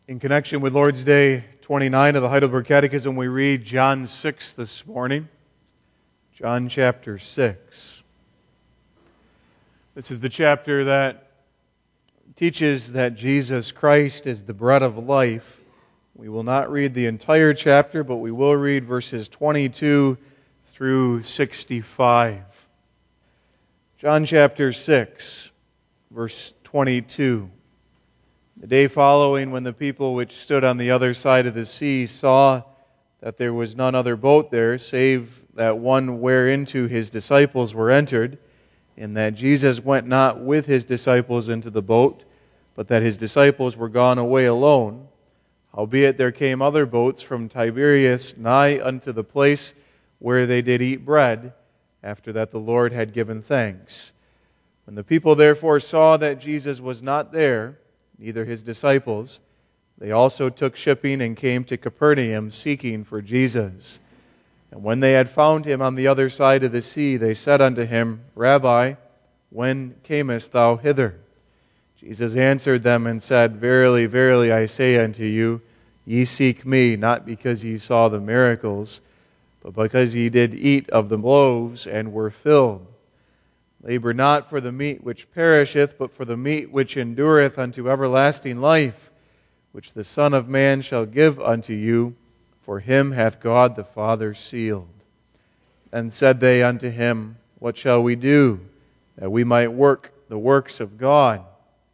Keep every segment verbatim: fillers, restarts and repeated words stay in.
In connection with Lord's Day twenty-nine of the Heidelberg Catechism, we read John six this morning. John chapter six. This is the chapter that teaches that Jesus Christ is the bread of life. We will not read the entire chapter, but we will read verses twenty-two through sixty-five. John chapter six, verse twenty-two. The day following, when the people which stood on the other side of the sea saw that there was none other boat there, save that one whereinto his disciples were entered, and that Jesus went not with his disciples into the boat, but that his disciples were gone away alone, howbeit there came other boats from Tiberias nigh unto the place where they did eat bread, after that the Lord had given thanks. When the people therefore saw that Jesus was not there, neither his disciples, they also took shipping and came to Capernaum, seeking for Jesus. And when they had found him on the other side of the sea, they said unto him, Rabbi, when camest thou hither? Jesus answered them and said, Verily, verily, I say unto you, ye seek me, not because ye saw the miracles, but because ye did eat of the loaves and were filled. Labor not for the meat which perisheth, but for the meat which endureth unto everlasting life, which the Son of Man shall give unto you, for him hath God the Father sealed. Then said they unto him, What shall we do, that we might work the works of God?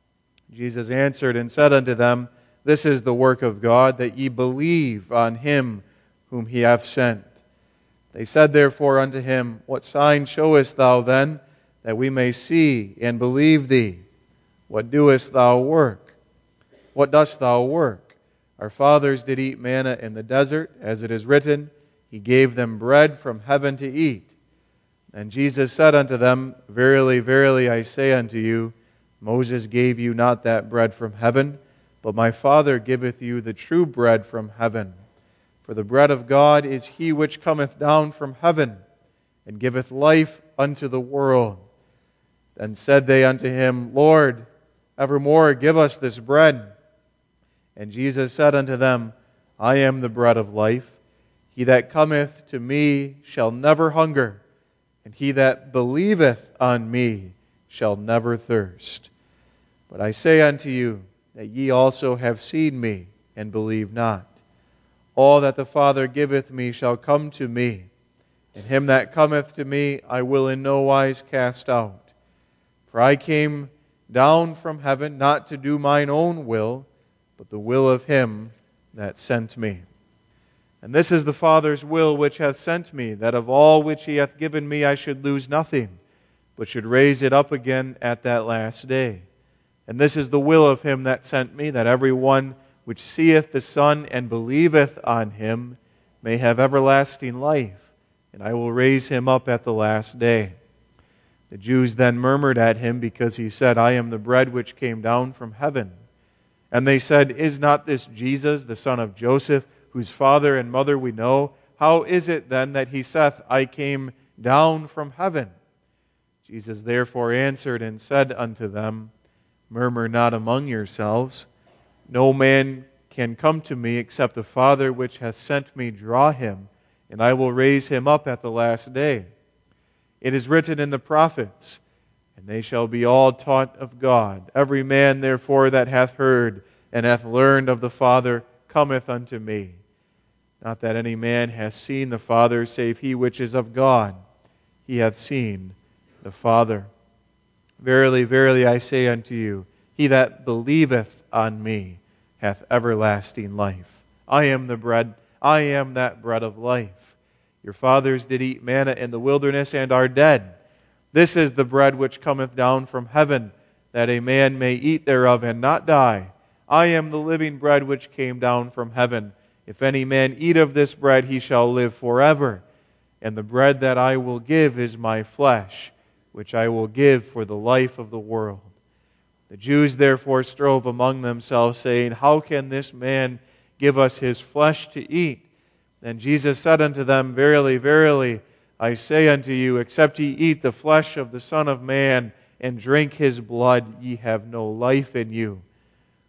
Jesus answered and said unto them, This is the work of God, that ye believe on him whom he hath sent. They said therefore unto him, What sign showest thou then, that we may see and believe thee? What doest thou work? What dost thou work? Our fathers did eat manna in the desert, as it is written, He gave them bread from heaven to eat. And Jesus said unto them, Verily, verily, I say unto you, Moses gave you not that bread from heaven, but my Father giveth you the true bread from heaven. For the bread of God is he which cometh down from heaven, and giveth life unto the world. Then said they unto him, Lord, evermore give us this bread. And Jesus said unto them, I am the bread of life. He that cometh to me shall never hunger, and he that believeth on me shall never thirst. But I say unto you, that ye also have seen me, and believe not. All that the Father giveth me shall come to me, and him that cometh to me I will in no wise cast out. For I came down from heaven not to do mine own will, but the will of him that sent me. And this is the Father's will which hath sent me, that of all which he hath given me I should lose nothing, but should raise it up again at that last day. And this is the will of him that sent me, that every one which seeth the Son and believeth on him may have everlasting life, and I will raise him up at the last day. The Jews then murmured at him, because he said, I am the bread which came down from heaven. And they said, Is not this Jesus, the son of Joseph, whose father and mother we know? How is it then that he saith, I came down from heaven? Jesus therefore answered and said unto them, Murmur not among yourselves. No man can come to me except the Father which hath sent me draw him, and I will raise him up at the last day. It is written in the prophets, and they shall be all taught of God. Every man therefore that hath heard and hath learned of the Father cometh unto me. Not that any man hath seen the Father, save he which is of God. He hath seen the Father. Verily, verily, I say unto you, he that believeth on me hath everlasting life. I am the bread, I am that bread of life. Your fathers did eat manna in the wilderness and are dead. This is the bread which cometh down from heaven, that a man may eat thereof and not die. I am the living bread which came down from heaven. If any man eat of this bread, he shall live forever. And the bread that I will give is my flesh, which I will give for the life of the world. The Jews therefore strove among themselves, saying, How can this man give us his flesh to eat? Then Jesus said unto them, Verily, verily, I say unto you, except ye eat the flesh of the Son of Man and drink his blood, ye have no life in you.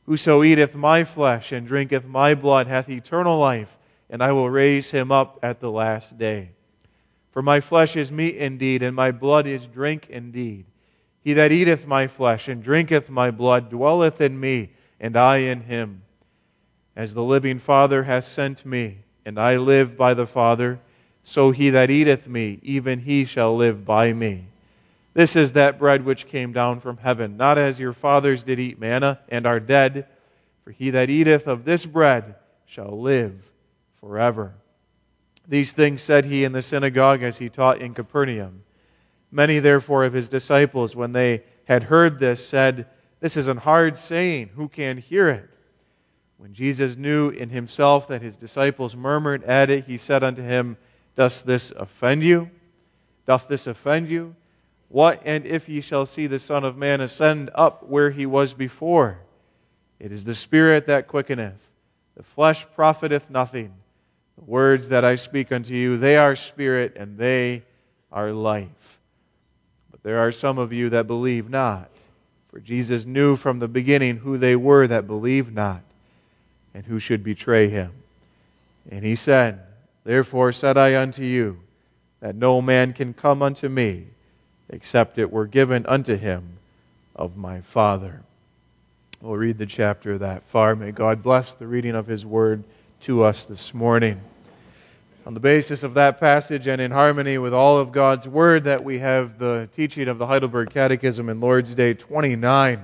Whoso eateth my flesh and drinketh my blood hath eternal life, and I will raise him up at the last day. For my flesh is meat indeed, and my blood is drink indeed. He that eateth my flesh and drinketh my blood dwelleth in me, and I in him. As the living Father hath sent me, and I live by the Father, so he that eateth me, even he shall live by me. This is that bread which came down from heaven, not as your fathers did eat manna, and are dead. For he that eateth of this bread shall live forever. These things said he in the synagogue as he taught in Capernaum. Many therefore of his disciples, when they had heard this, said, This is an hard saying, who can hear it? When Jesus knew in himself that his disciples murmured at it, he said unto him, Doth this offend you? Doth this offend you? What and if ye shall see the Son of Man ascend up where he was before? It is the Spirit that quickeneth, the flesh profiteth nothing. The words that I speak unto you, they are spirit and they are life. But there are some of you that believe not. For Jesus knew from the beginning who they were that believed not, and who should betray him. And he said, Therefore said I unto you, that no man can come unto me, except it were given unto him of my Father. We'll read the chapter that far. May God bless the reading of His Word to us this morning. On the basis of that passage and in harmony with all of God's Word that we have the teaching of the Heidelberg Catechism in Lord's Day twenty-nine.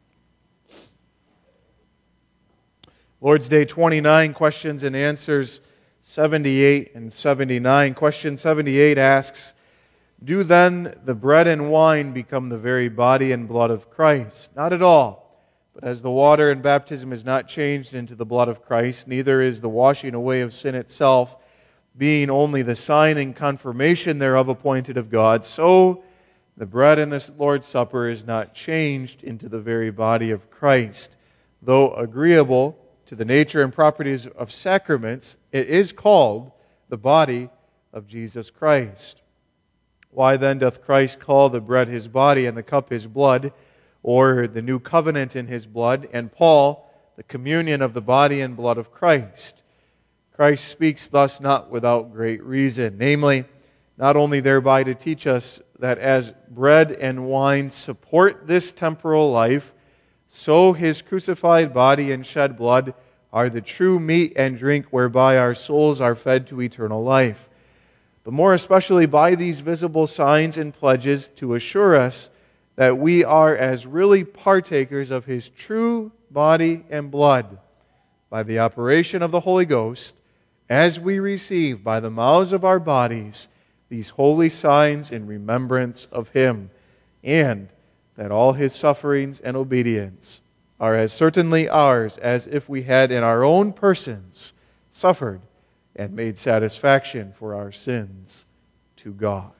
Lord's Day twenty-nine, questions and answers seventy-eight and seventy-nine. Question seventy-eight asks, Do then the bread and wine become the very body and blood of Christ? Not at all. But as the water in baptism is not changed into the blood of Christ, neither is the washing away of sin itself, being only the sign and confirmation thereof appointed of God, so the bread in this Lord's Supper is not changed into the very body of Christ. Though agreeable to the nature and properties of sacraments, it is called the body of Jesus Christ. Why then doth Christ call the bread His body and the cup His blood, or the new covenant in His blood, and Paul the communion of the body and blood of Christ? Christ speaks thus not without great reason, namely, not only thereby to teach us that as bread and wine support this temporal life, so His crucified body and shed blood are the true meat and drink whereby our souls are fed to eternal life. But more especially by these visible signs and pledges to assure us that we are as really partakers of His true body and blood by the operation of the Holy Ghost, as we receive by the mouths of our bodies these holy signs in remembrance of Him, and that all His sufferings and obedience are as certainly ours as if we had in our own persons suffered and made satisfaction for our sins to God.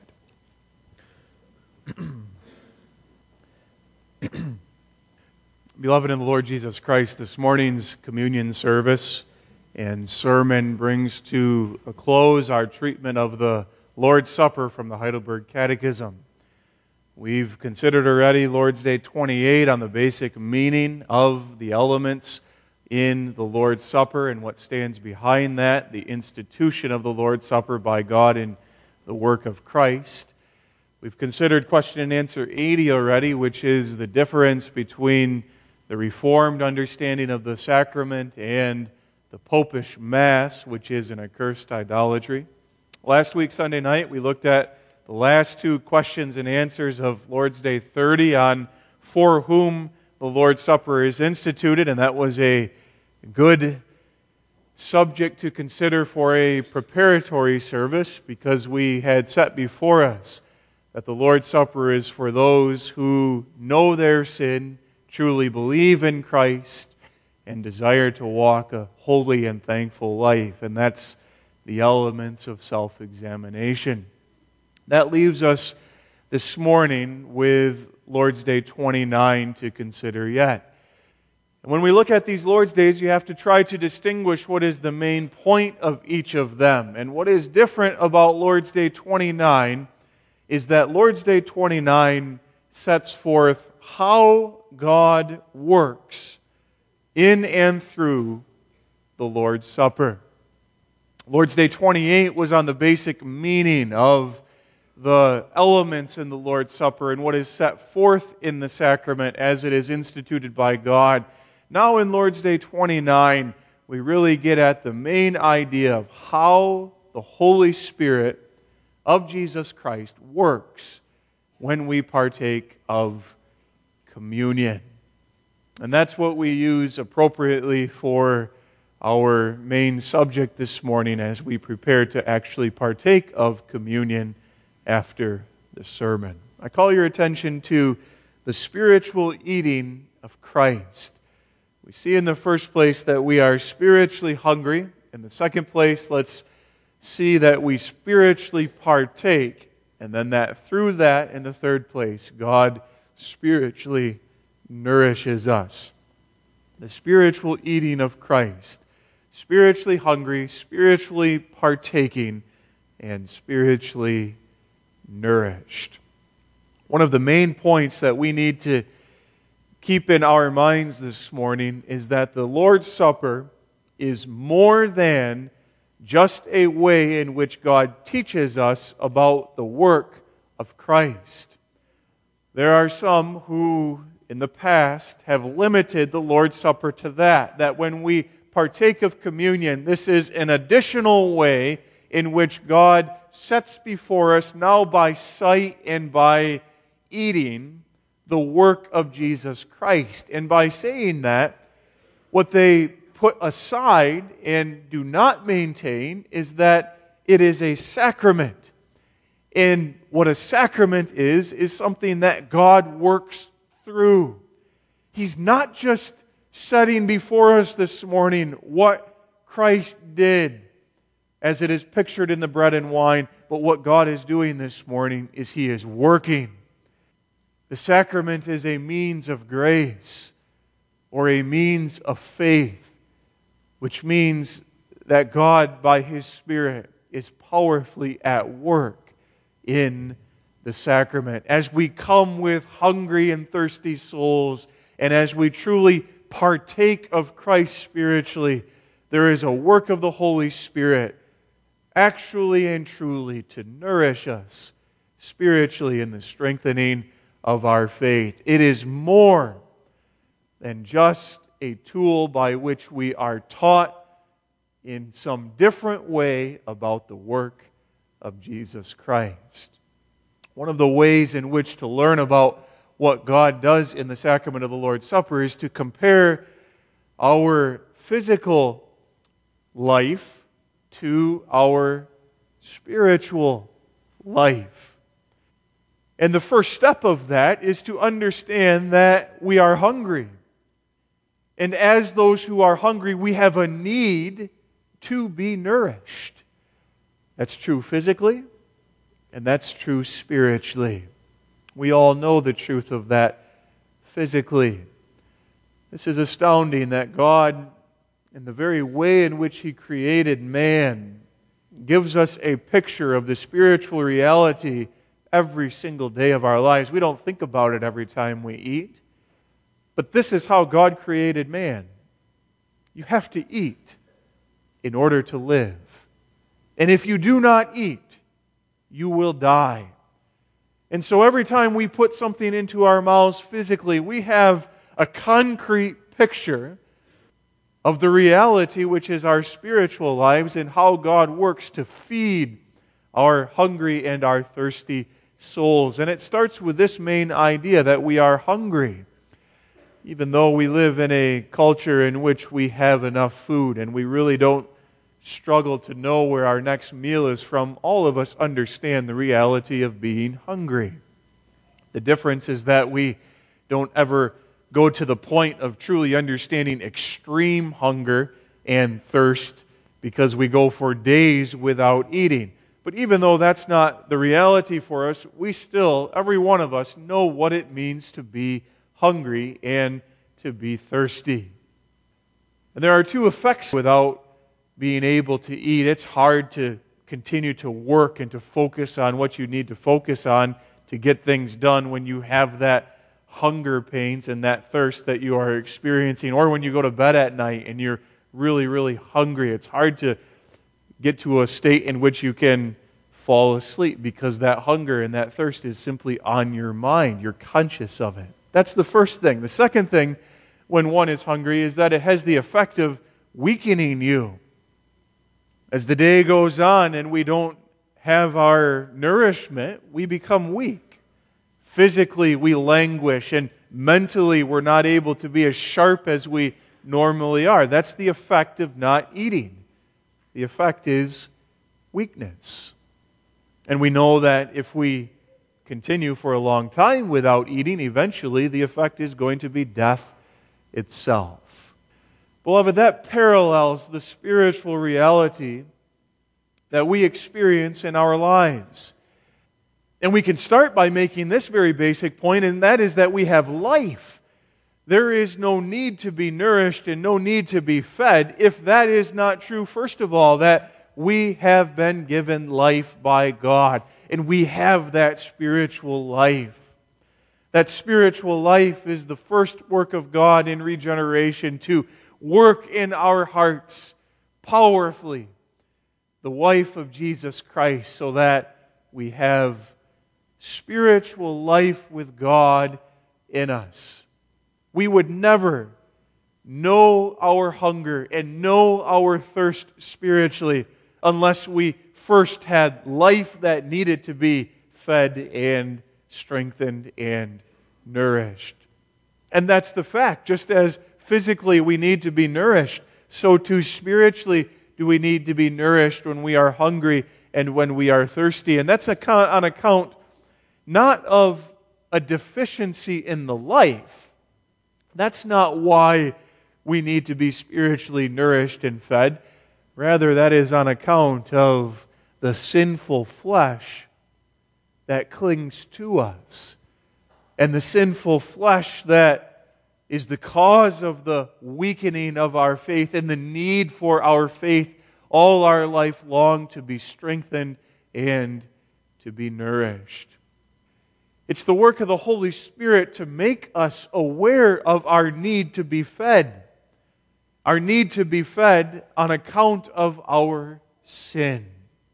Beloved in the Lord Jesus Christ, this morning's communion service and sermon brings to a close our treatment of the Lord's Supper from the Heidelberg Catechism. We've considered already Lord's Day twenty-eight on the basic meaning of the elements in the Lord's Supper and what stands behind that, the institution of the Lord's Supper by God in the work of Christ. We've considered question and answer eighty already, which is the difference between the Reformed understanding of the sacrament and the Popish Mass, which is an accursed idolatry. Last week, Sunday night, we looked at the last two questions and answers of Lord's Day thirty on for whom the Lord's Supper is instituted, and that was a good subject to consider for a preparatory service because we had set before us that the Lord's Supper is for those who know their sin, truly believe in Christ, and desire to walk a holy and thankful life. And that's the elements of self-examination. That leaves us this morning with Lord's Day twenty-nine to consider yet. And when we look at these Lord's Days, you have to try to distinguish what is the main point of each of them. And what is different about Lord's Day twenty-nine is that Lord's Day twenty-nine sets forth how God works in and through the Lord's Supper. Lord's Day twenty-eight was on the basic meaning of the elements in the Lord's Supper and what is set forth in the sacrament as it is instituted by God. Now in Lord's Day twenty-nine, we really get at the main idea of how the Holy Spirit of Jesus Christ works when we partake of communion. And that's what we use appropriately for our main subject this morning as we prepare to actually partake of communion after the sermon. I call your attention to the spiritual eating of Christ. We see in the first place that we are spiritually hungry. In the second place, let's see that we spiritually partake. And then that through that, in the third place, God spiritually nourishes us. The spiritual eating of Christ. Spiritually hungry, spiritually partaking, and spiritually nourished. One of the main points that we need to keep in our minds this morning is that the Lord's Supper is more than just a way in which God teaches us about the work of Christ. There are some who in the past have limited the Lord's Supper to that, that when we partake of communion, this is an additional way in which God sets before us, now by sight and by eating, the work of Jesus Christ. And by saying that, what they put aside and do not maintain is that it is a sacrament. And what a sacrament is, is something that God works through. He's not just setting before us this morning what Christ did as it is pictured in the bread and wine, but what God is doing this morning is He is working. The sacrament is a means of grace or a means of faith, which means that God, by His Spirit, is powerfully at work in the sacrament. As we come with hungry and thirsty souls, and as we truly partake of Christ spiritually, there is a work of the Holy Spirit actually and truly to nourish us spiritually in the strengthening of our faith. It is more than just a tool by which we are taught in some different way about the work of Jesus Christ. One of the ways in which to learn about what God does in the sacrament of the Lord's Supper is to compare our physical life to our spiritual life. And the first step of that is to understand that we are hungry. And as those who are hungry, we have a need to be nourished. That's true physically, and that's true spiritually. We all know the truth of that physically. This is astounding that God, in the very way in which He created man, gives us a picture of the spiritual reality every single day of our lives. We don't think about it every time we eat, but this is how God created man. You have to eat in order to live. And if you do not eat, you will die. And so every time we put something into our mouths physically, we have a concrete picture of the reality which is our spiritual lives and how God works to feed our hungry and our thirsty souls. And it starts with this main idea that we are hungry. Even though we live in a culture in which we have enough food and we really don't struggle to know where our next meal is from, all of us understand the reality of being hungry. The difference is that we don't ever go to the point of truly understanding extreme hunger and thirst because we go for days without eating. But even though that's not the reality for us, we still, every one of us, know what it means to be hungry and to be thirsty. And there are two effects without being able to eat. It's hard to continue to work and to focus on what you need to focus on to get things done when you have that hunger pains and that thirst that you are experiencing, or when you go to bed at night and you're really, really hungry. It's hard to get to a state in which you can fall asleep because that hunger and that thirst is simply on your mind. You're conscious of it. That's the first thing. The second thing, when one is hungry, is that it has the effect of weakening you. As the day goes on and we don't have our nourishment, we become weak. Physically, we languish, and mentally, we're not able to be as sharp as we normally are. That's the effect of not eating. The effect is weakness. And we know that if we continue for a long time without eating, eventually the effect is going to be death itself. Beloved, that parallels the spiritual reality that we experience in our lives. And we can start by making this very basic point, and that is that we have life. There is no need to be nourished and no need to be fed if that is not true, first of all, that we have been given life by God, and we have that spiritual life. That spiritual life is the first work of God in regeneration to work in our hearts powerfully, the wife of Jesus Christ, so that we have spiritual life with God in us. We would never know our hunger and know our thirst spiritually unless we first had life that needed to be fed and strengthened and nourished. And that's the fact. Just as physically we need to be nourished, so too spiritually do we need to be nourished when we are hungry and when we are thirsty. And that's on account not of a deficiency in the life. That's not why we need to be spiritually nourished and fed. Rather, that is on account of the sinful flesh that clings to us. And the sinful flesh that is the cause of the weakening of our faith and the need for our faith all our life long to be strengthened and to be nourished. It's the work of the Holy Spirit to make us aware of our need to be fed. Our need to be fed on account of our sin.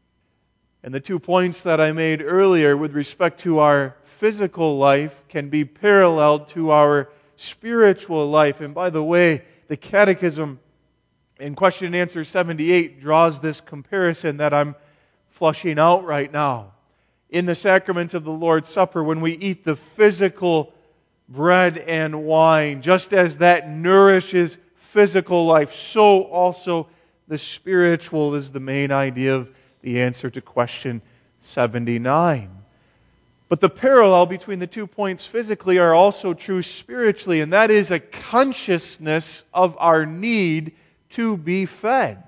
And the two points that I made earlier with respect to our physical life can be paralleled to our spiritual life. And by the way, the Catechism in question and answer seventy-eight draws this comparison that I'm flushing out right now. In the sacrament of the Lord's Supper, when we eat the physical bread and wine, just as that nourishes physical life, so also the spiritual is the main idea of the answer to question seventy-nine. But the parallel between the two points physically are also true spiritually, and that is a consciousness of our need to be fed.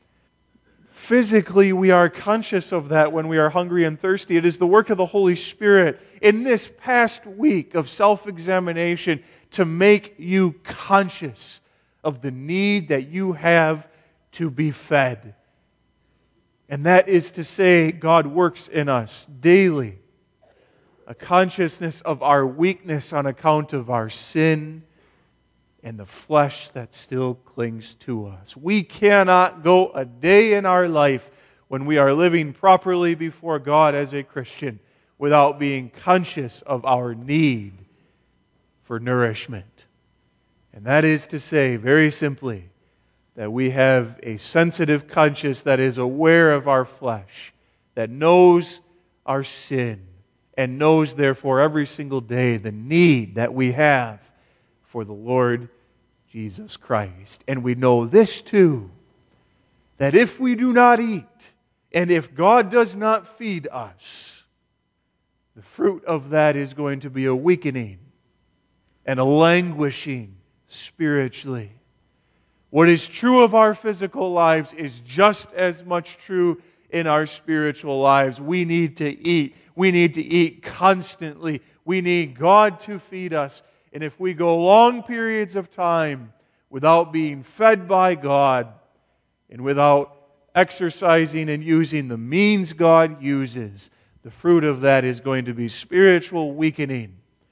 Physically, we are conscious of that when we are hungry and thirsty. It is the work of the Holy Spirit in this past week of self-examination to make you conscious of the need that you have to be fed. And that is to say, God works in us daily a consciousness of our weakness on account of our sin and the flesh that still clings to us. We cannot go a day in our life when we are living properly before God as a Christian without being conscious of our need for nourishment. And that is to say, very simply, that we have a sensitive conscience that is aware of our flesh, that knows our sin, and knows, therefore, every single day the need that we have for the Lord Jesus Christ. And we know this too, that if we do not eat, and if God does not feed us, the fruit of that is going to be a weakening and a languishing spiritually. What is true of our physical lives is just as much true in our spiritual lives. We need to eat. We need to eat constantly. We need God to feed us. And if we go long periods of time without being fed by God and without exercising and using the means God uses, the fruit of that is going to be spiritual weakening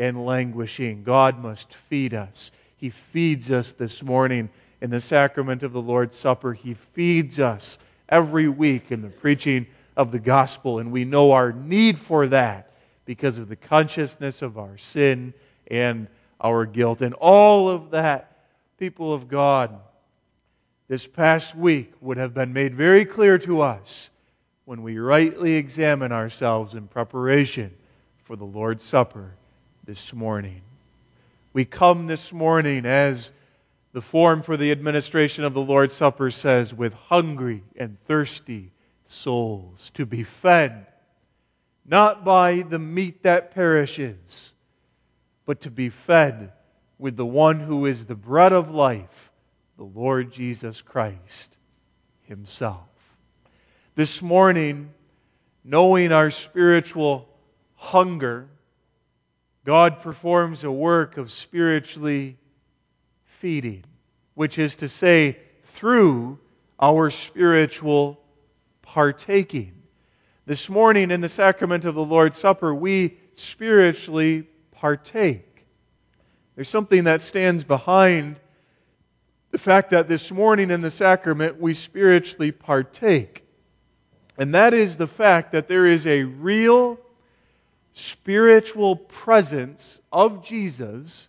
and languishing. God must feed us. He feeds us this morning in the sacrament of the Lord's Supper. He feeds us every week in the preaching of the gospel, and we know our need for that because of the consciousness of our sin and our guilt. And all of that, people of God, this past week would have been made very clear to us when we rightly examine ourselves in preparation for the Lord's Supper this morning. We come this morning, as the form for the administration of the Lord's Supper says, with hungry and thirsty souls, to be fed, not by the meat that perishes, but to be fed with the one who is the bread of life, the Lord Jesus Christ Himself. This morning, knowing our spiritual hunger, God performs a work of spiritually feeding, which is to say, through our spiritual partaking. This morning in the sacrament of the Lord's Supper, we spiritually partake. There's something that stands behind the fact that this morning in the sacrament we spiritually partake. And that is the fact that there is a real spiritual presence of Jesus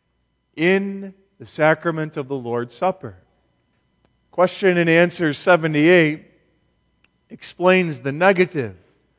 in the sacrament of the Lord's Supper. Question and answer seventy-eight explains the negative,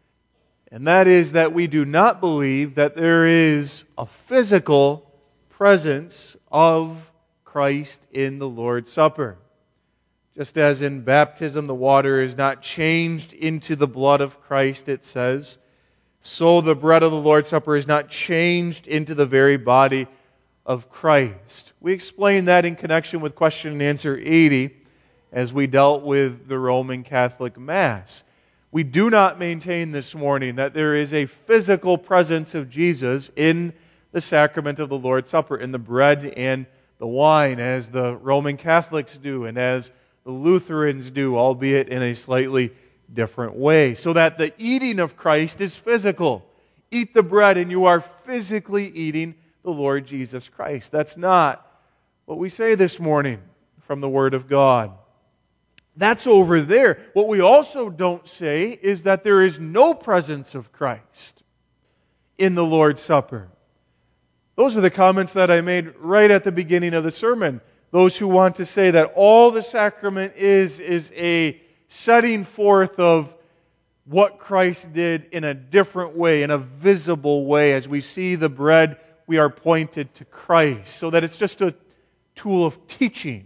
and that is that we do not believe that there is a physical presence of Christ in the Lord's Supper. Just as in baptism the water is not changed into the blood of Christ, it says, so the bread of the Lord's Supper is not changed into the very body of Christ. We explained that in connection with question and answer eighty as we dealt with the Roman Catholic Mass. We do not maintain this morning that there is a physical presence of Jesus in the sacrament of the Lord's Supper, in the bread and the wine, as the Roman Catholics do and as the Lutherans do, albeit in a slightly different way. So that the eating of Christ is physical. Eat the bread and you are physically eating the Lord Jesus Christ. That's not what we say this morning from the Word of God. That's over there. What we also don't say is that there is no presence of Christ in the Lord's Supper. Those are the comments that I made right at the beginning of the sermon. Those who want to say that all the sacrament is, is a setting forth of what Christ did in a different way, in a visible way. As we see the bread, we are pointed to Christ, so that it's just a tool of teaching,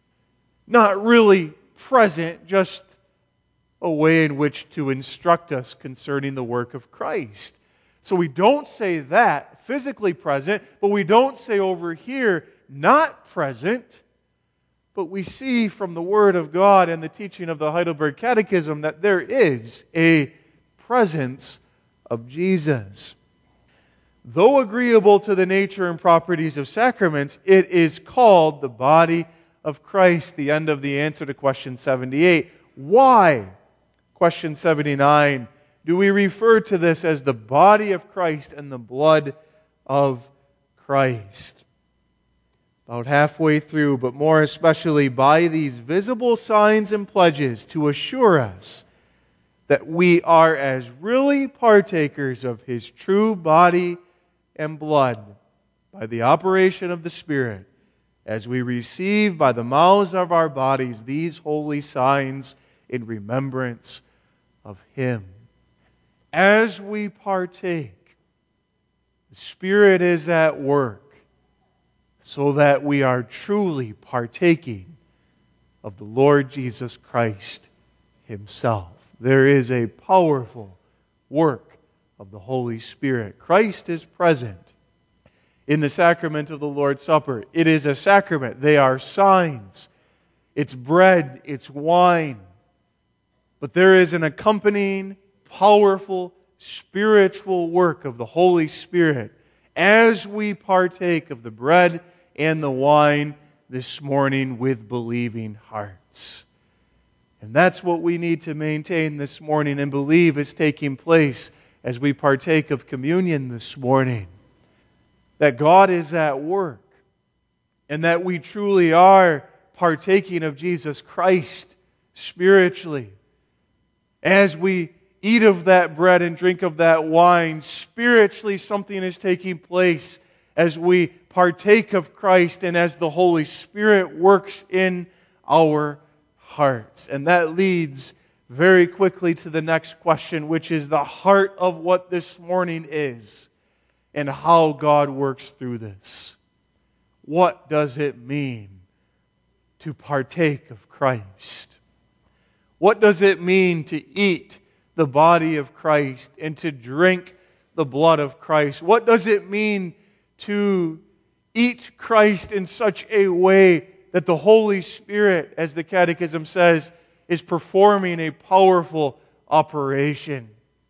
not really present, just a way in which to instruct us concerning the work of Christ. So we don't say that, physically present, but we don't say over here, not present. But we see from the Word of God and the teaching of the Heidelberg Catechism that there is a presence of Jesus. Though agreeable to the nature and properties of sacraments, it is called the body of Christ. The end of the answer to question seventy-eight. Why, question seventy-nine, do we refer to this as the body of Christ and the blood of Christ? About halfway through, but more especially by these visible signs and pledges to assure us that we are as really partakers of His true body and blood by the operation of the Spirit, as we receive by the mouths of our bodies these holy signs in remembrance of Him. As we partake, the Spirit is at work, so that we are truly partaking of the Lord Jesus Christ Himself. There is a powerful work of the Holy Spirit. Christ is present in the sacrament of the Lord's Supper. It is a sacrament. They are signs. It's bread, it's wine. But there is an accompanying, powerful, spiritual work of the Holy Spirit as we partake of the bread and the wine this morning with believing hearts. And that's what we need to maintain this morning and believe is taking place as we partake of communion this morning. that God is at work and that we truly are partaking of Jesus Christ spiritually. As we eat of that bread and drink of that wine, spiritually something is taking place as we partake of Christ and as the Holy Spirit works in our hearts. And that leads very quickly to the next question, which is the heart of what this morning is and how God works through this. What does it mean to partake of Christ? What does it mean to eat the body of Christ and to drink the blood of Christ? What does it mean to eat Christ in such a way that the Holy Spirit, as the Catechism says, is performing a powerful operation?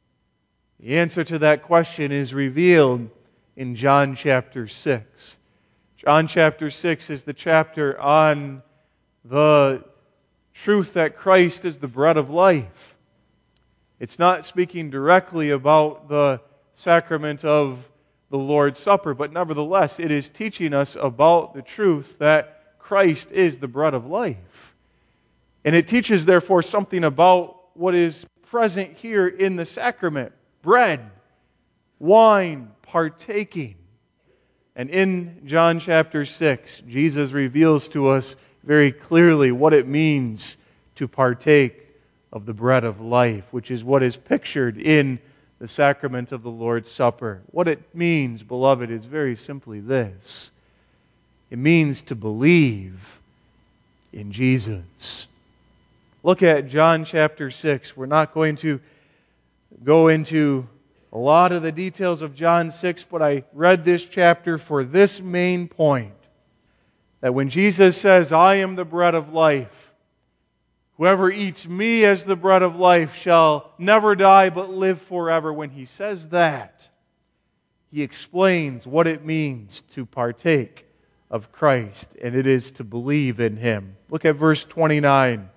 The answer to that question is revealed in John chapter six. John chapter six is the chapter on the truth that Christ is the bread of life. It's not speaking directly about the sacrament of the Lord's Supper, but nevertheless, it is teaching us about the truth that Christ is the bread of life. And it teaches, therefore, something about what is present here in the sacrament: bread, wine, partaking. And in John chapter six, Jesus reveals to us very clearly what it means to partake of the bread of life, which is what is pictured in the sacrament of the Lord's Supper. What it means, beloved, is very simply this. It means to believe in Jesus. Look at John chapter six. We're not going to go into a lot of the details of John six, but I read this chapter for this main point. That when Jesus says, "I am the bread of life, whoever eats me as the bread of life shall never die but live forever," when He says that, He explains what it means to partake of Christ, and it is to believe in Him. Look at verse twenty-nine.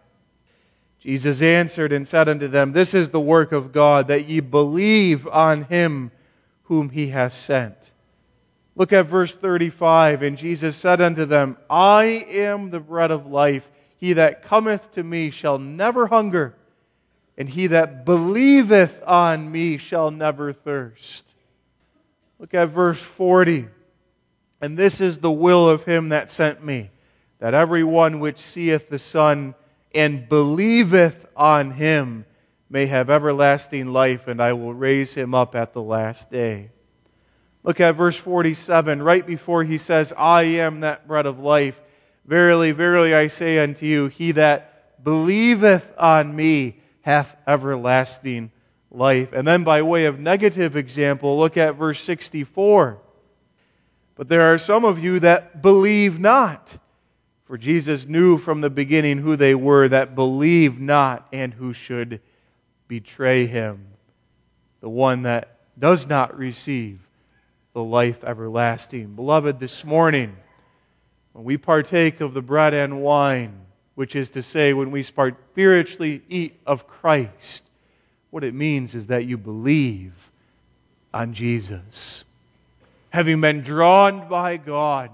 Jesus answered and said unto them, "This is the work of God, that ye believe on Him whom He hath sent." Look at verse thirty-five. And Jesus said unto them, "I am the bread of life. He that cometh to me shall never hunger, and he that believeth on me shall never thirst." Look at verse forty. "And this is the will of Him that sent me, that every one which seeth the Son and believeth on Him may have everlasting life, and I will raise him up at the last day." Look at verse forty-seven, right before He says, "I am that bread of life. Verily, verily, I say unto you, he that believeth on me hath everlasting life." And then by way of negative example, look at verse sixty-four. "But there are some of you that believe not." For Jesus knew from the beginning who they were that believed not and who should betray Him. The one that does not receive the life everlasting. Beloved, this morning, when we partake of the bread and wine, which is to say, when we spiritually eat of Christ, what it means is that you believe on Jesus. Having been drawn by God,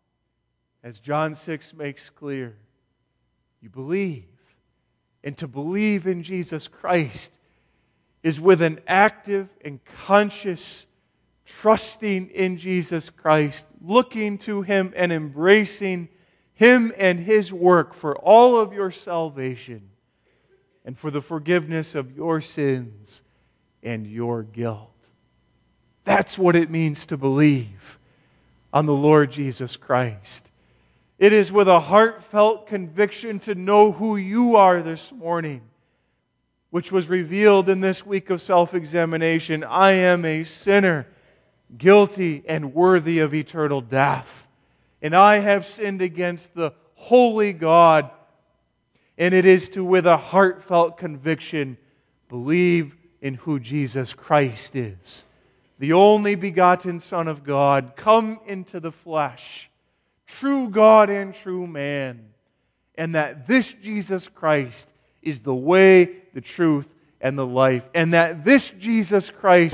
as John six makes clear, you believe. And to believe in Jesus Christ is with an active and conscious trusting in Jesus Christ, looking to Him and embracing Him and His work for all of your salvation and for the forgiveness of your sins and your guilt. That's what it means to believe on the Lord Jesus Christ. It is with a heartfelt conviction to know who you are this morning, which was revealed in this week of self-examination. I am a sinner, guilty and worthy of eternal death. And I have sinned against the holy God. And it is to, with a heartfelt conviction, believe in who Jesus Christ is, the only begotten Son of God, come into the flesh, true God and true man, and that this Jesus Christ is the way, the truth, and the life, and that this Jesus Christ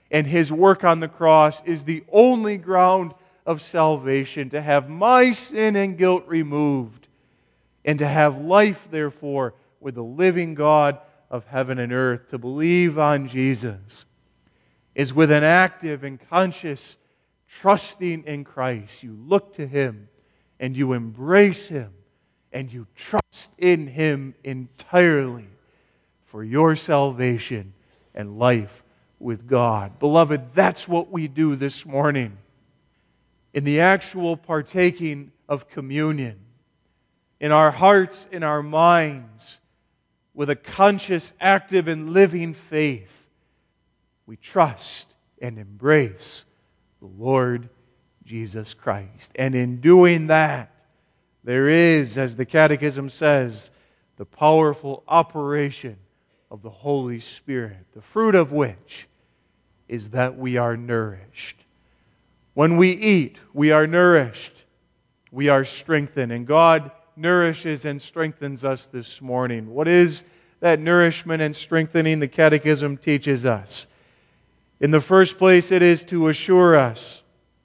And His work on the cross is the only ground of salvation, to have my sin and guilt removed, and to have life, therefore, with the living God of heaven and earth. To believe on Jesus is with an active and conscious trusting in Christ. You look to Him and you embrace Him and you trust in Him entirely for your salvation and life with God. Beloved, that's what we do this morning in the actual partaking of communion, in our hearts, in our minds, with a conscious, active, and living faith. We trust and embrace the Lord Jesus Christ. And in doing that, there is, as the Catechism says, the powerful operation of the Holy Spirit, the fruit of which is that we are nourished. When we eat, we are nourished. We are strengthened. And God nourishes and strengthens us this morning. What is that nourishment and strengthening? The Catechism teaches us. In the first place, it is to assure us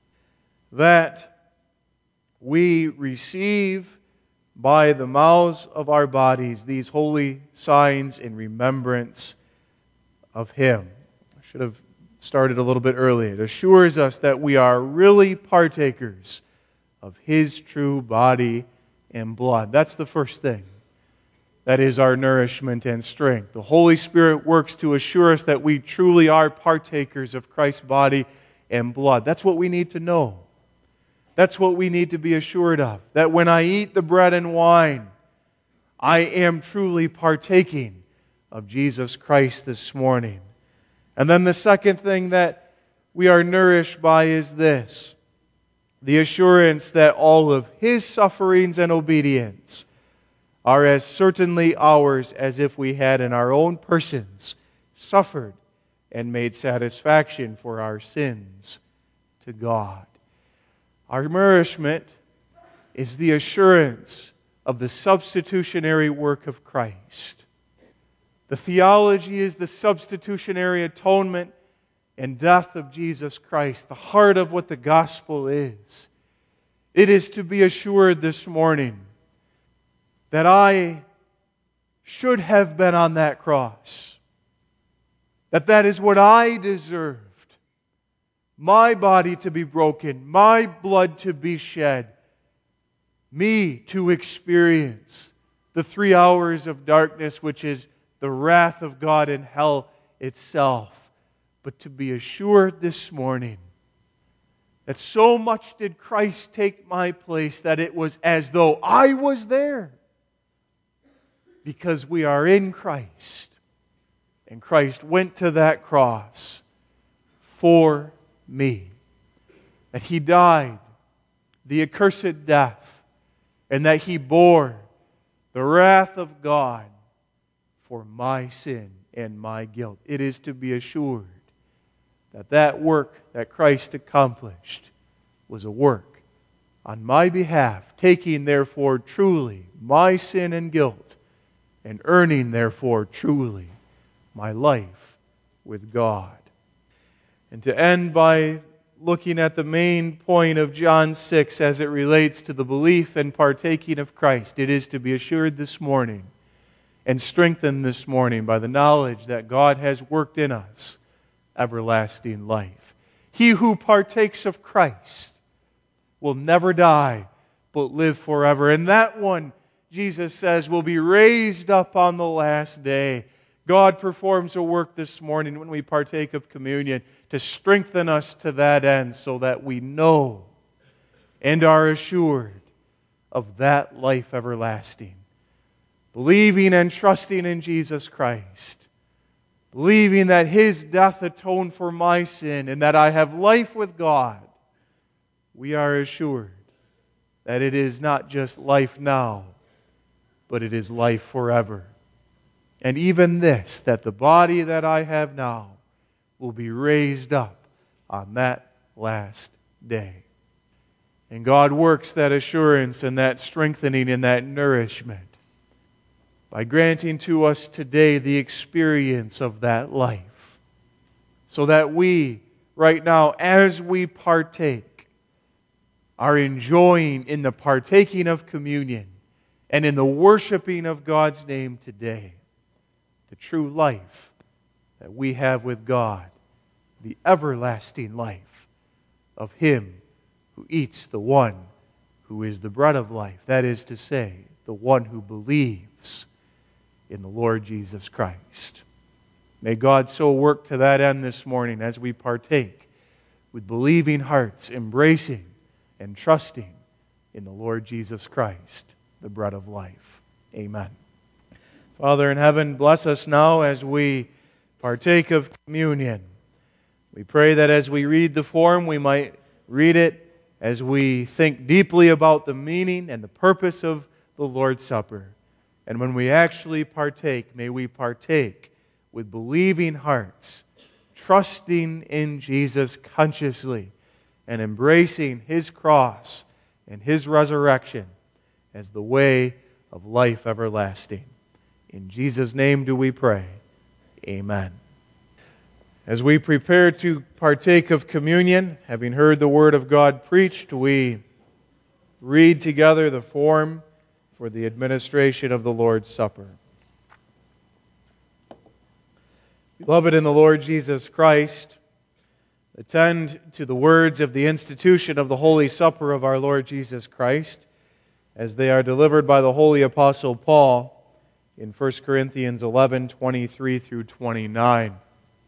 that we receive by the mouths of our bodies these holy signs in remembrance of Him. I should have started a little bit earlier. It assures us that we are really partakers of His true body and blood. That's the first thing. That is our nourishment and strength. The Holy Spirit works to assure us that we truly are partakers of Christ's body and blood. That's what we need to know. That's what we need to be assured of. That when I eat the bread and wine, I am truly partaking of Jesus Christ this morning. And then the second thing that we are nourished by is this: the assurance that all of His sufferings and obedience are as certainly ours as if we had in our own persons suffered and made satisfaction for our sins to God. Our nourishment is the assurance of the substitutionary work of Christ. The theology is the substitutionary atonement and death of Jesus Christ, the heart of what the gospel is. It is to be assured this morning that I should have been on that cross, that that is what I deserved. My body to be broken, my blood to be shed, me to experience the three hours of darkness, which is the wrath of God in hell itself. But to be assured this morning that so much did Christ take my place that it was as though I was there. Because we are in Christ. And Christ went to that cross for me. That He died the accursed death, and that He bore the wrath of God for my sin and my guilt. It is to be assured that that work that Christ accomplished was a work on my behalf, taking therefore truly my sin and guilt, and earning therefore truly my life with God. And to end by looking at the main point of John six as it relates to the belief and partaking of Christ, it is to be assured this morning and strengthened this morning by the knowledge that God has worked in us everlasting life. He who partakes of Christ will never die, but live forever. And that one, Jesus says, will be raised up on the last day. God performs a work this morning when we partake of communion to strengthen us to that end, so that we know and are assured of that life everlasting. Believing and trusting in Jesus Christ. Believing that His death atoned for my sin and that I have life with God. We are assured that it is not just life now, but it is life forever. And even this, that the body that I have now will be raised up on that last day. And God works that assurance and that strengthening and that nourishment by granting to us today the experience of that life, so that we, right now, as we partake, are enjoying in the partaking of communion and in the worshiping of God's name today the true life that we have with God, the everlasting life of Him who eats the one who is the bread of life, that is to say, the one who believes in the Lord Jesus Christ. May God so work to that end this morning as we partake with believing hearts, embracing and trusting in the Lord Jesus Christ, the bread of life. Amen. Father in heaven, bless us now as we partake of communion. We pray that as we read the form, we might read it as we think deeply about the meaning and the purpose of the Lord's Supper. And when we actually partake, may we partake with believing hearts, trusting in Jesus consciously, and embracing His cross and His resurrection as the way of life everlasting. In Jesus' name do we pray. Amen. As we prepare to partake of communion, having heard the Word of God preached, we read together the form for the administration of the Lord's Supper. Beloved in the Lord Jesus Christ, attend to the words of the institution of the Holy Supper of our Lord Jesus Christ, as they are delivered by the Holy Apostle Paul in First Corinthians eleven, twenty-three through twenty-nine.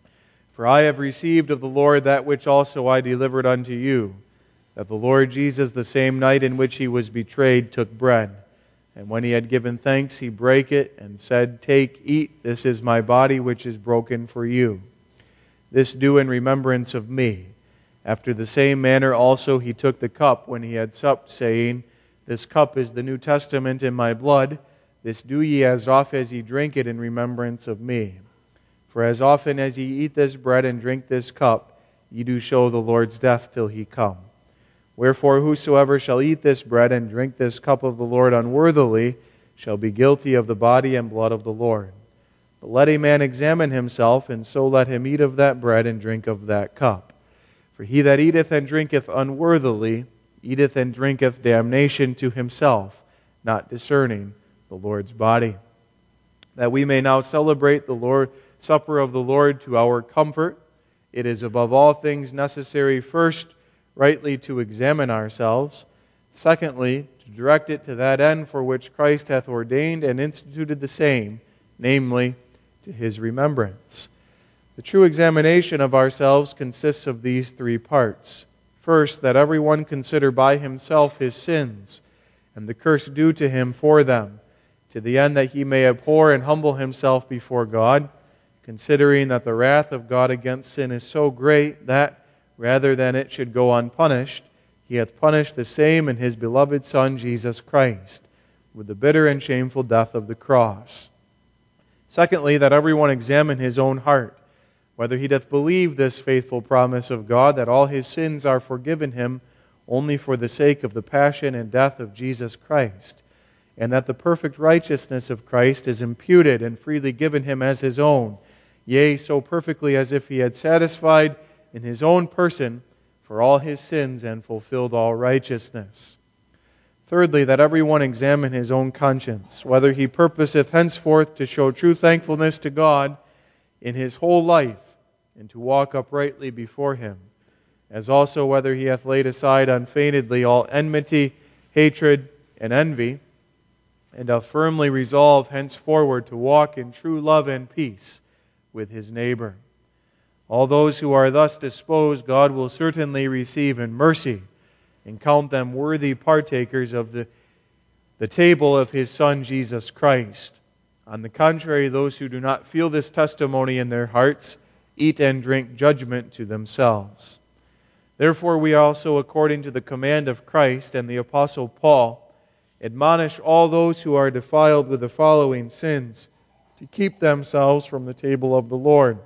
For I have received of the Lord that which also I delivered unto you, that the Lord Jesus, the same night in which He was betrayed, took bread. And when He had given thanks, He brake it, and said, Take, eat, this is my body which is broken for you. This do in remembrance of me. After the same manner also He took the cup when He had supped, saying, This cup is the New Testament in my blood. This do ye as oft as ye drink it in remembrance of me. For as often as ye eat this bread and drink this cup, ye do show the Lord's death till He come. Wherefore whosoever shall eat this bread and drink this cup of the Lord unworthily shall be guilty of the body and blood of the Lord. But let a man examine himself, and so let him eat of that bread and drink of that cup. For he that eateth and drinketh unworthily eateth and drinketh damnation to himself, not discerning the Lord's body. That we may now celebrate the Lord Supper of the Lord to our comfort, it is above all things necessary, first, rightly to examine ourselves, secondly, to direct it to that end for which Christ hath ordained and instituted the same, namely, to His remembrance. The true examination of ourselves consists of these three parts. First, that every one consider by himself his sins, and the curse due to him for them, to the end that he may abhor and humble himself before God, considering that the wrath of God against sin is so great that, rather than it should go unpunished, He hath punished the same in His beloved Son, Jesus Christ, with the bitter and shameful death of the cross. Secondly, that everyone examine his own heart, whether he doth believe this faithful promise of God, that all his sins are forgiven him only for the sake of the passion and death of Jesus Christ, and that the perfect righteousness of Christ is imputed and freely given him as his own, yea, so perfectly as if He had satisfied in His own person for all his sins and fulfilled all righteousness. Thirdly, that everyone examine his own conscience, whether he purposeth henceforth to show true thankfulness to God in his whole life, and to walk uprightly before Him, as also whether he hath laid aside unfeignedly all enmity, hatred, and envy, and doth firmly resolve henceforward to walk in true love and peace with his neighbor. All those who are thus disposed, God will certainly receive in mercy, and count them worthy partakers of the, the table of His Son, Jesus Christ. On the contrary, those who do not feel this testimony in their hearts eat and drink judgment to themselves. Therefore we also, according to the command of Christ and the Apostle Paul, admonish all those who are defiled with the following sins to keep themselves from the table of the Lord,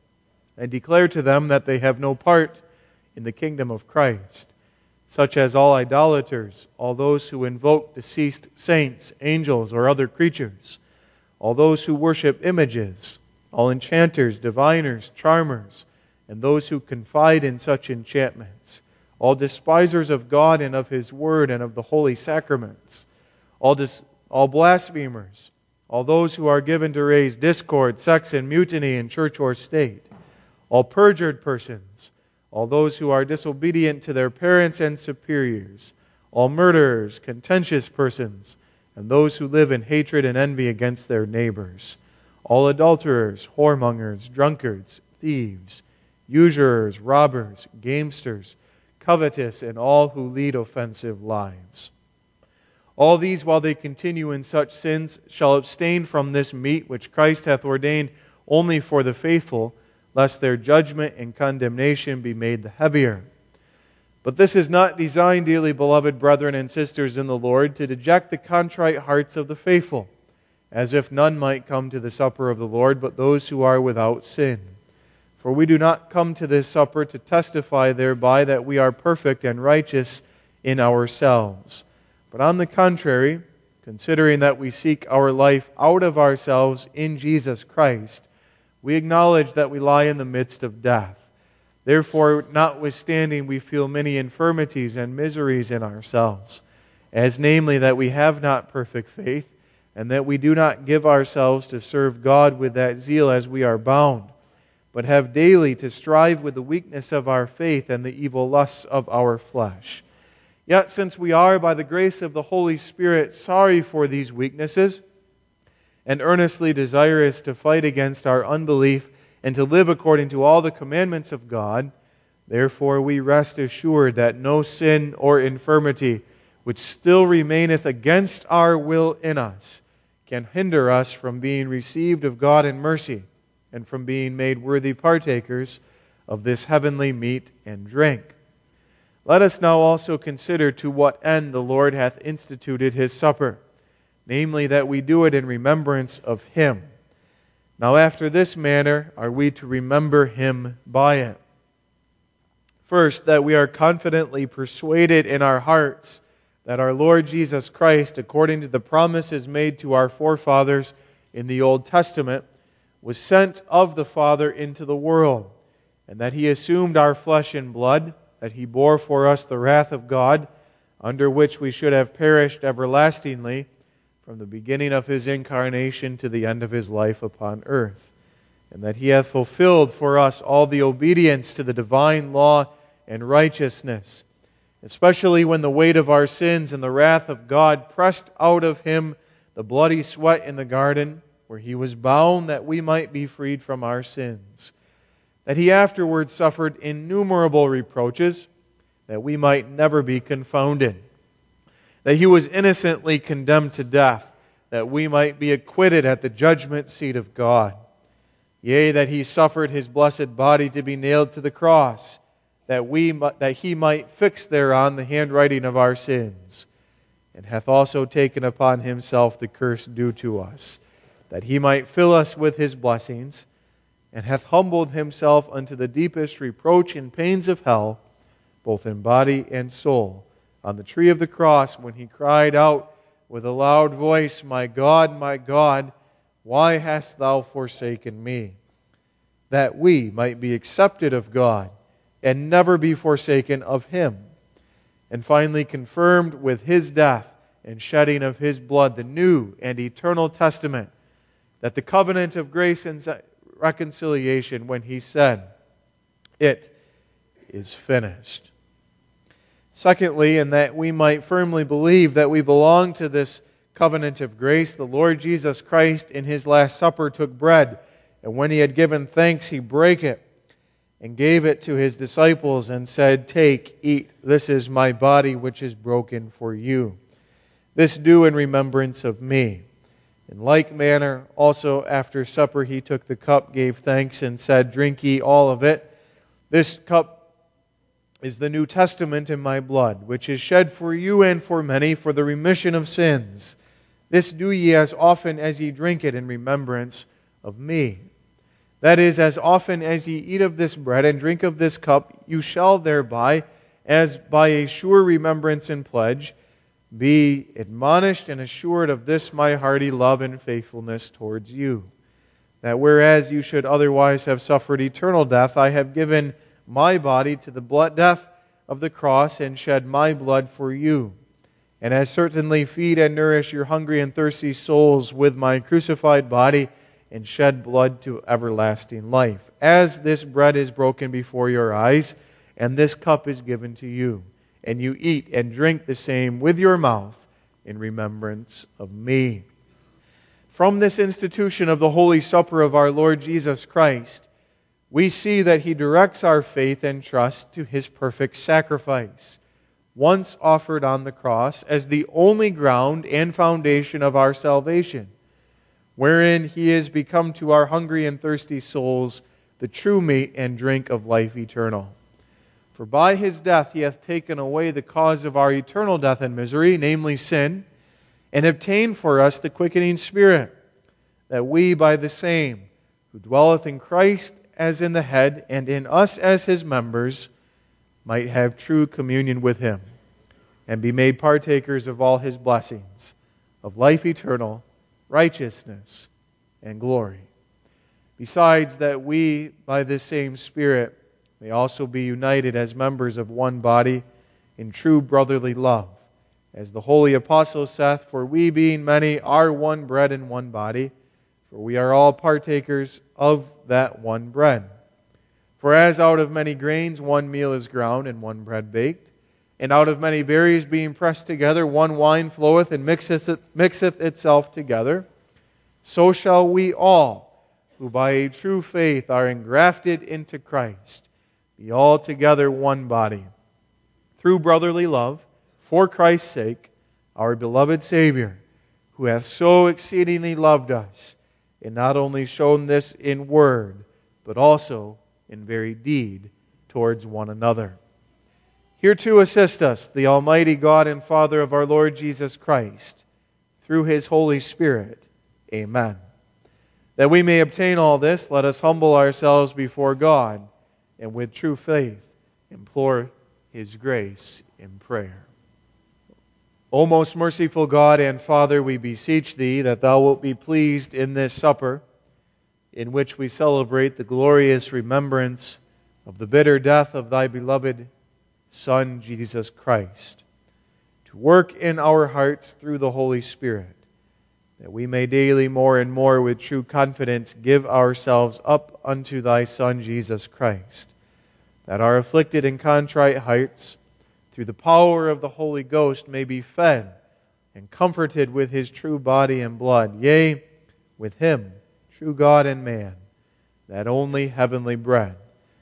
and declare to them that they have no part in the kingdom of Christ, such as all idolaters, all those who invoke deceased saints, angels, or other creatures, all those who worship images, all enchanters, diviners, charmers, and those who confide in such enchantments, all despisers of God and of His word and of the holy sacraments, all, dis- all blasphemers, all those who are given to raise discord, sex, and mutiny in church or state, all perjured persons, all those who are disobedient to their parents and superiors, all murderers, contentious persons, and those who live in hatred and envy against their neighbors, all adulterers, whoremongers, drunkards, thieves, usurers, robbers, gamesters, covetous, and all who lead offensive lives. All these, while they continue in such sins, shall abstain from this meat which Christ hath ordained only for the faithful, lest their judgment and condemnation be made the heavier. But this is not designed, dearly beloved brethren and sisters in the Lord, to deject the contrite hearts of the faithful, as if none might come to the supper of the Lord, but those who are without sin. For we do not come to this supper to testify thereby that we are perfect and righteous in ourselves, but on the contrary, considering that we seek our life out of ourselves in Jesus Christ, we acknowledge that we lie in the midst of death. Therefore, notwithstanding, we feel many infirmities and miseries in ourselves, as namely that we have not perfect faith, and that we do not give ourselves to serve God with that zeal as we are bound, but have daily to strive with the weakness of our faith and the evil lusts of our flesh. Yet, since we are, by the grace of the Holy Spirit, sorry for these weaknesses, and earnestly desirous to fight against our unbelief and to live according to all the commandments of God, therefore we rest assured that no sin or infirmity which still remaineth against our will in us can hinder us from being received of God in mercy and from being made worthy partakers of this heavenly meat and drink. Let us now also consider to what end the Lord hath instituted His supper, namely that we do it in remembrance of Him. Now after this manner are we to remember Him by it. First, that we are confidently persuaded in our hearts that our Lord Jesus Christ, according to the promises made to our forefathers in the Old Testament, was sent of the Father into the world, and that He assumed our flesh and blood, that He bore for us the wrath of God, under which we should have perished everlastingly, from the beginning of His incarnation to the end of His life upon earth, and that He hath fulfilled for us all the obedience to the divine law and righteousness, especially when the weight of our sins and the wrath of God pressed out of Him the bloody sweat in the garden, where He was bound that we might be freed from our sins, that He afterwards suffered innumerable reproaches, that we might never be confounded, that He was innocently condemned to death, that we might be acquitted at the judgment seat of God. Yea, that He suffered His blessed body to be nailed to the cross, that we that He might fix thereon the handwriting of our sins, and hath also taken upon Himself the curse due to us, that He might fill us with His blessings, and hath humbled Himself unto the deepest reproach and pains of hell, both in body and soul, on the tree of the cross, when He cried out with a loud voice, My God, my God, why hast Thou forsaken me? That we might be accepted of God, and never be forsaken of Him. And finally confirmed with His death and shedding of His blood the new and eternal testament, that the covenant of grace and reconciliation, when He said, It is finished. Secondly, and that we might firmly believe that we belong to this covenant of grace, the Lord Jesus Christ in His Last Supper took bread, and when He had given thanks, He brake it, and gave it to His disciples, and said, Take, eat, this is my body which is broken for you. This do in remembrance of me. In like manner, also after supper He took the cup, gave thanks, and said, Drink ye all of it. This cup is the New Testament in my blood, which is shed for you and for many for the remission of sins. This do ye as often as ye drink it in remembrance of me. That is, as often as ye eat of this bread and drink of this cup, you shall thereby, as by a sure remembrance and pledge, be admonished and assured of this my hearty love and faithfulness towards you. that whereas you should otherwise have suffered eternal death, I have given my body to the blood death of the cross and shed my blood for you, and has certainly feed and nourish your hungry and thirsty souls with my crucified body and shed blood to everlasting life. As this bread is broken before your eyes, and this cup is given to you, and you eat and drink the same with your mouth in remembrance of me. From this institution of the Holy Supper of our Lord Jesus Christ, we see that He directs our faith and trust to His perfect sacrifice, once offered on the cross as the only ground and foundation of our salvation, wherein He is become to our hungry and thirsty souls the true meat and drink of life eternal. For by His death He hath taken away the cause of our eternal death and misery, namely sin, and obtained for us the quickening Spirit, that we by the same, who dwelleth in Christ as in the head, and in us as His members, might have true communion with Him, and be made partakers of all His blessings, of life eternal, righteousness, and glory. Besides that we, by this same Spirit, may also be united as members of one body in true brotherly love. As the holy apostle saith, for we being many are one bread and one body, for we are all partakers of that one bread. For as out of many grains one meal is ground and one bread baked, and out of many berries being pressed together one wine floweth and mixeth, it, mixeth itself together, so shall we all, who by a true faith are engrafted into Christ, be altogether one body, through brotherly love, for Christ's sake, our beloved Savior, who hath so exceedingly loved us, and not only shown this in word, but also in very deed towards one another. Here to assist us, the Almighty God and Father of our Lord Jesus Christ, through His Holy Spirit. Amen. That we may obtain all this, let us humble ourselves before God, and with true faith implore His grace in prayer. O most merciful God and Father, we beseech Thee that Thou wilt be pleased in this supper, in which we celebrate the glorious remembrance of the bitter death of Thy beloved Son, Jesus Christ, to work in our hearts through the Holy Spirit, that we may daily more and more with true confidence give ourselves up unto Thy Son, Jesus Christ, that our afflicted and contrite hearts, through the power of the Holy Ghost, may be fed and comforted with His true body and blood, yea, with Him, true God and man, that only heavenly bread,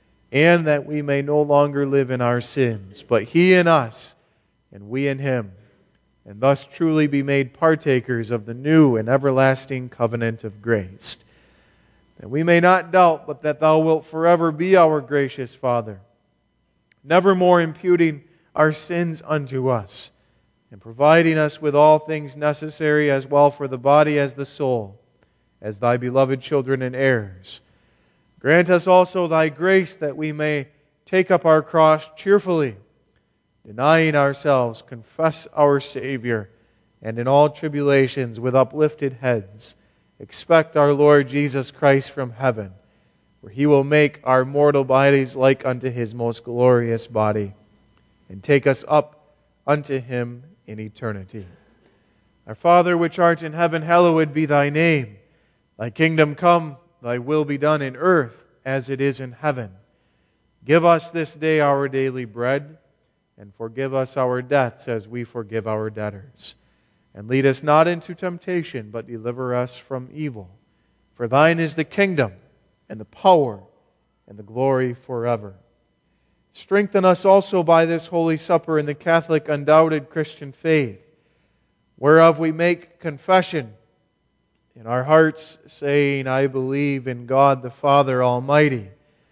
and that we may no longer live in our sins, but He in us, and we in Him, and thus truly be made partakers of the new and everlasting covenant of grace. That we may not doubt, but that Thou wilt forever be our gracious Father, nevermore imputing our sins unto us, and providing us with all things necessary as well for the body as the soul, as Thy beloved children and heirs. Grant us also Thy grace that we may take up our cross cheerfully, denying ourselves, confess our Savior, and in all tribulations with uplifted heads expect our Lord Jesus Christ from heaven, where He will make our mortal bodies like unto His most glorious body, and take us up unto Him in eternity. Our Father, which art in heaven, hallowed be Thy name. Thy kingdom come, Thy will be done in earth as it is in heaven. Give us this day our daily bread, and forgive us our debts as we forgive our debtors. And lead us not into temptation, but deliver us from evil. For Thine is the kingdom, and the power, and the glory forever. Strengthen us also by this Holy Supper in the Catholic undoubted Christian faith, whereof we make confession in our hearts, saying, I believe in God the Father Almighty,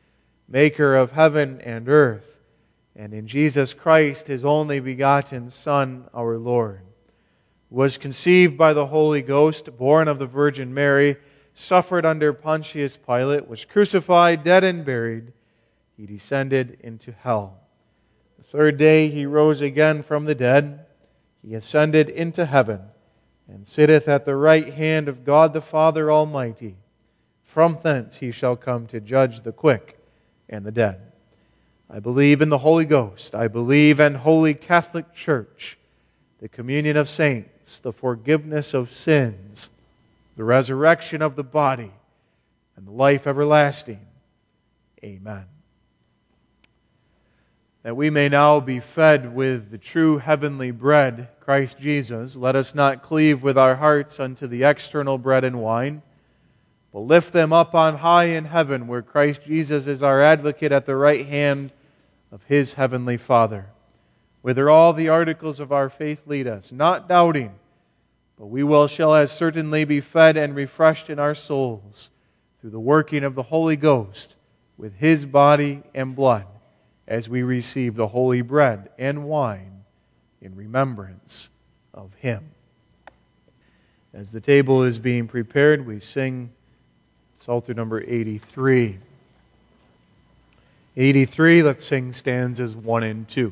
maker of heaven and earth, and in Jesus Christ, His only begotten Son, our Lord, who was conceived by the Holy Ghost, born of the Virgin Mary, suffered under Pontius Pilate, was crucified, dead, and buried. He descended into hell. The third day He rose again from the dead. He ascended into heaven, and sitteth at the right hand of God the Father Almighty. From thence he shall come to judge the quick and the dead. I believe in the Holy Ghost. I believe in Holy Catholic Church, the communion of saints, the forgiveness of sins, the resurrection of the body, and the life everlasting. Amen. That we may now be fed with the true heavenly bread, Christ Jesus, let us not cleave with our hearts unto the external bread and wine, but lift them up on high in heaven, where Christ Jesus is our advocate at the right hand of His heavenly Father, whither all the articles of our faith lead us, not doubting, but we will shall as certainly be fed and refreshed in our souls through the working of the Holy Ghost with His body and blood, as we receive the holy bread and wine in remembrance of Him. As the table is being prepared, we sing Psalter number eighty-three. eighty-three, let's sing stanzas one and two.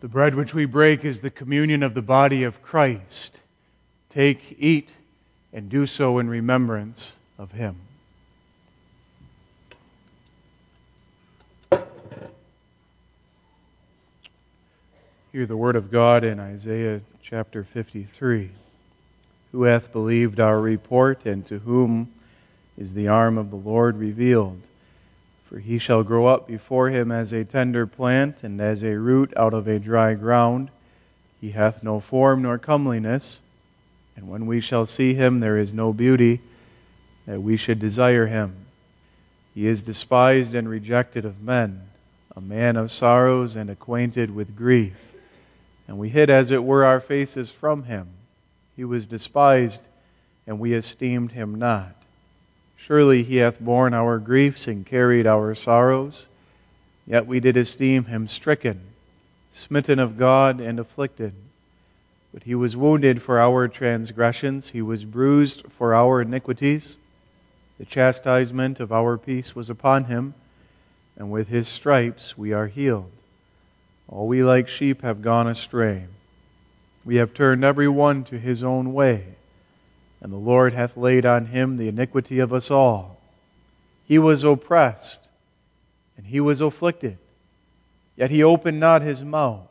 bread which we break is the communion of the body of Christ. Take, eat, and do so in remembrance of Him. Hear the word of God in Isaiah chapter fifty-three. Who hath believed our report, and to whom is the arm of the Lord revealed? For he shall grow up before him as a tender plant, and as a root out of a dry ground. He hath no form nor comeliness, and when we shall see him, there is no beauty that we should desire him. He is despised and rejected of men, a man of sorrows and acquainted with grief. And we hid as it were our faces from him. He was despised, and we esteemed him not. Surely he hath borne our griefs and carried our sorrows. Yet we did esteem him stricken, smitten of God, and afflicted. But he was wounded for our transgressions, he was bruised for our iniquities. The chastisement of our peace was upon him, and with his stripes we are healed. All we like sheep have gone astray. We have turned every one to his own way, and the Lord hath laid on him the iniquity of us all. He was oppressed, and he was afflicted, yet he opened not his mouth.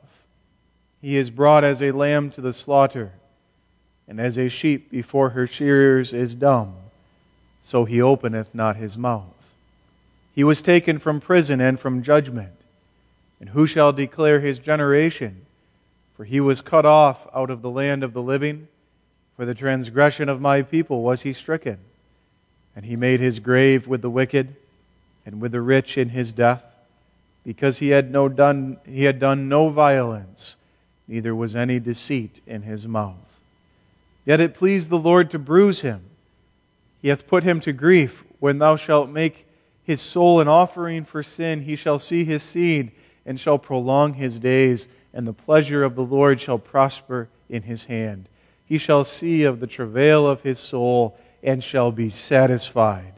He is brought as a lamb to the slaughter, and as a sheep before her shearers is dumb, so he openeth not his mouth. He was taken from prison and from judgment, and who shall declare his generation? For he was cut off out of the land of the living. For the transgression of my people was he stricken. And he made his grave with the wicked, and with the rich in his death, because he had no done he had done no violence, neither was any deceit in his mouth. Yet it pleased the Lord to bruise him. He hath put him to grief. When thou shalt make his soul an offering for sin, he shall see his seed, and shall prolong his days, and the pleasure of the Lord shall prosper in his hand. He shall see of the travail of his soul, and shall be satisfied.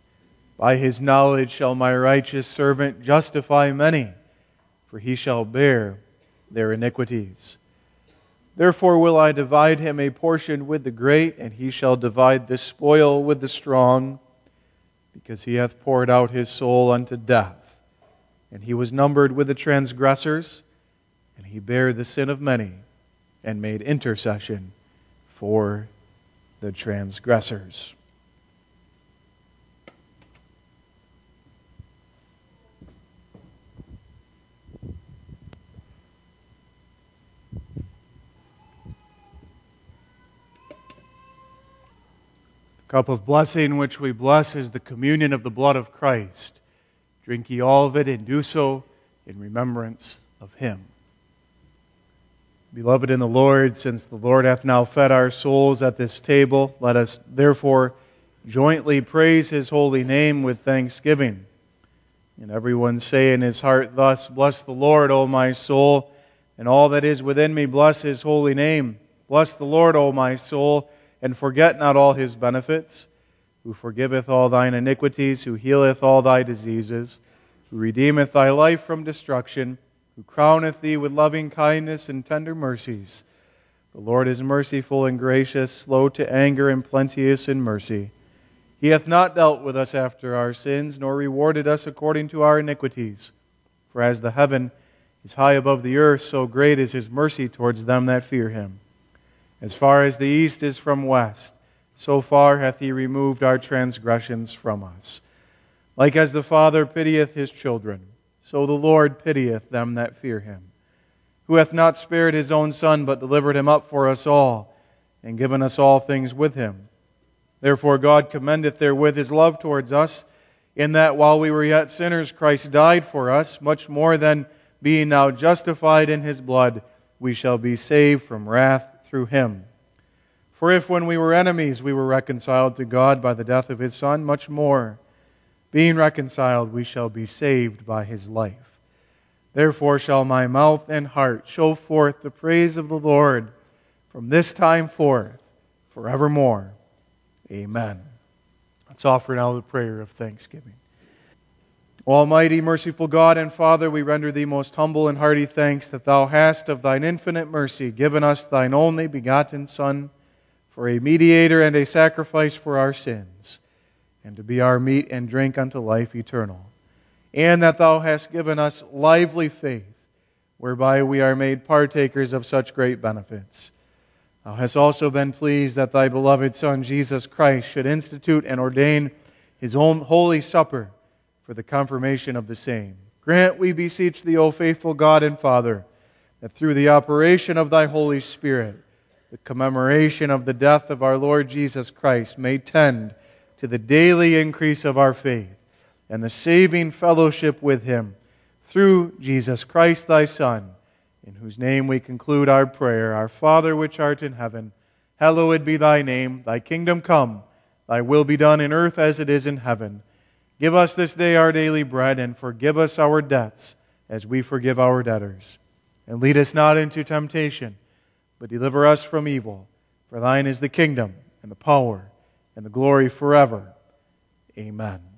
By his knowledge shall my righteous servant justify many, for he shall bear their iniquities. Therefore will I divide him a portion with the great, and he shall divide the spoil with the strong, because he hath poured out his soul unto death. And he was numbered with the transgressors, and he bare the sin of many, and made intercession for the transgressors. The cup of blessing which we bless is the communion of the blood of Christ. Drink ye all of it, and do so in remembrance of him. Beloved in the Lord, since the Lord hath now fed our souls at this table, let us therefore jointly praise his holy name with thanksgiving. And everyone say in his heart thus, Bless the Lord, O my soul, and all that is within me, bless his holy name. Bless the Lord, O my soul, and forget not all his benefits, who forgiveth all thine iniquities, who healeth all thy diseases, who redeemeth thy life from destruction, who crowneth thee with loving kindness and tender mercies. The Lord is merciful and gracious, slow to anger and plenteous in mercy. He hath not dealt with us after our sins, nor rewarded us according to our iniquities. For as the heaven is high above the earth, so great is his mercy towards them that fear him. As far as the east is from west, so far hath he removed our transgressions from us. Like as the Father pitieth his children, so the Lord pitieth them that fear him, who hath not spared his own Son, but delivered him up for us all, and given us all things with him. Therefore God commendeth therewith his love towards us, in that while we were yet sinners, Christ died for us. Much more than, being now justified in his blood, we shall be saved from wrath through him. For if when we were enemies we were reconciled to God by the death of his Son, much more, being reconciled, we shall be saved by his life. Therefore shall my mouth and heart show forth the praise of the Lord from this time forth, forevermore. Amen. Let's offer now the prayer of thanksgiving. Almighty, merciful God and Father, we render Thee most humble and hearty thanks that Thou hast of Thine infinite mercy given us Thine only begotten Son for a mediator and a sacrifice for our sins, and to be our meat and drink unto life eternal. And that Thou hast given us lively faith, whereby we are made partakers of such great benefits. Thou hast also been pleased that Thy beloved Son, Jesus Christ, should institute and ordain His own holy supper for the confirmation of the same. Grant, we beseech Thee, O faithful God and Father, that through the operation of Thy Holy Spirit, the commemoration of the death of our Lord Jesus Christ may tend to the daily increase of our faith and the saving fellowship with Him through Jesus Christ, Thy Son, in whose name we conclude our prayer. Our Father, which art in heaven, hallowed be Thy name. Thy kingdom come, Thy will be done in earth as it is in heaven. Give us this day our daily bread, and forgive us our debts, as we forgive our debtors. And lead us not into temptation, but deliver us from evil. For Thine is the kingdom, and the power, and the glory forever. Amen.